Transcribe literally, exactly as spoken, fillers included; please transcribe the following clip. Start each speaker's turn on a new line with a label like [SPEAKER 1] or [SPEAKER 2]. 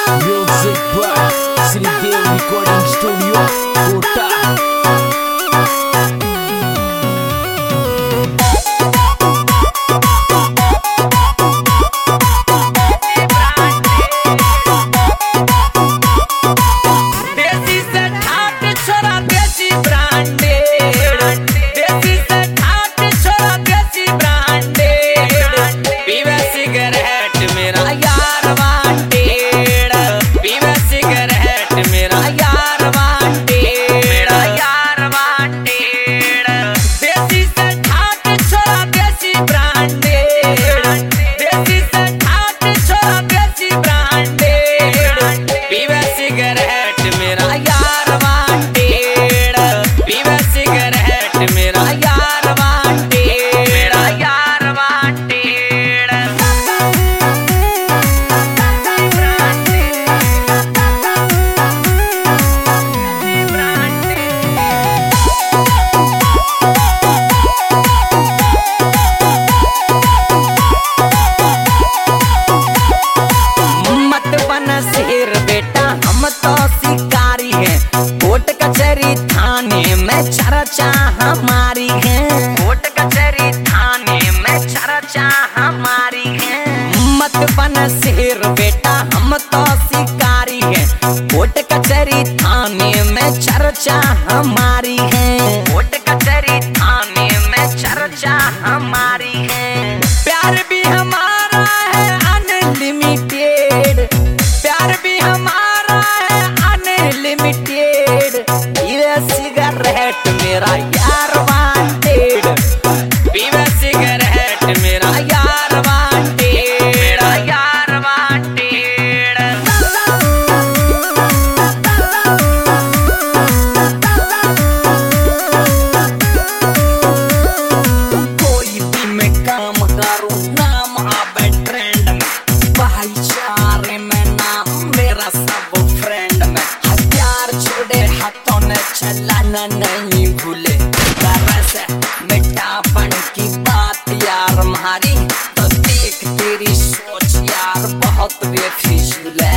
[SPEAKER 1] Music by Sridev Recording Studio, Kota.
[SPEAKER 2] चर्चा हमारी है, कोर्ट कचहरी थाने में चर्चा हमारी है। मत बन शेर बेटा हम तो शिकारी हैं, कोर्ट कचहरी थाने में चर्चा हमारी है, कोर्ट कचहरी थाने में चर्चा हमारी है। प्यार भी हमारा है अनलिमिटेड, प्यार भी हमारा है अनलिमिटेड। ये सिगरेट मेरा यार वांटेड, पीवे सिगरेट मेरा यार वांटेड, मेरा यार वांटेड। कोई भी मैं काम करूं नाम आवे ट्रेंड में, भाईचारे में नाम मेरा सब फ्रेंड में। हथियार छोड़े हाथों ने चलाना नहीं भूले, तरह से मिठापन की बात यार हमारी तो देख तेरी सोच यार बहुत बेफिजूल है।